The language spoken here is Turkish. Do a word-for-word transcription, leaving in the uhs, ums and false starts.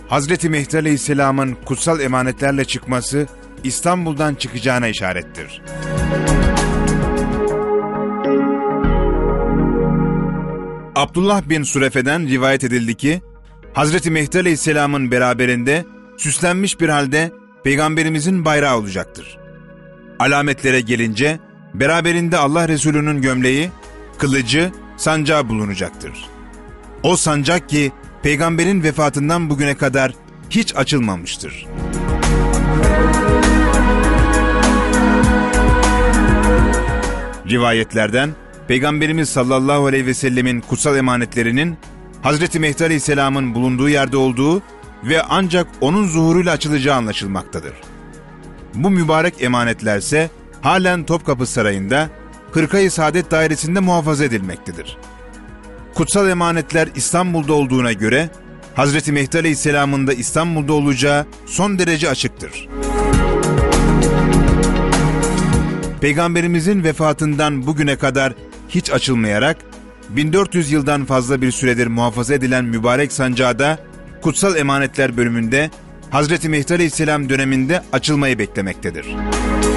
Hazreti Mehdi Aleyhisselam'ın kutsal emanetlerle çıkması İstanbul'dan çıkacağına işarettir. Abdullah bin Surefe'den rivayet edildi ki, Hazreti Mehdi Aleyhisselam'ın beraberinde süslenmiş bir halde Peygamberimizin bayrağı olacaktır. Alametlere gelince, beraberinde Allah Resulü'nün gömleği, kılıcı, sancağı bulunacaktır. O sancak ki, Peygamberin vefatından bugüne kadar hiç açılmamıştır. Rivayetlerden, Peygamberimiz sallallahu aleyhi ve sellemin kutsal emanetlerinin Hazreti Mehdi Aleyhisselam'ın bulunduğu yerde olduğu ve ancak onun zuhuruyla açılacağı anlaşılmaktadır. Bu mübarek emanetlerse halen Topkapı Sarayı'nda Hırka-i Saadet Dairesi'nde muhafaza edilmektedir. Kutsal emanetler İstanbul'da olduğuna göre Hazreti Mehdi Aleyhisselam'ın da İstanbul'da olacağı son derece açıktır. Peygamberimizin vefatından bugüne kadar hiç açılmayarak bin dört yüz yıldan fazla bir süredir muhafaza edilen mübarek sancağı da Kutsal Emanetler bölümünde Hazreti Mehdi Aleyhisselam döneminde açılmayı beklemektedir.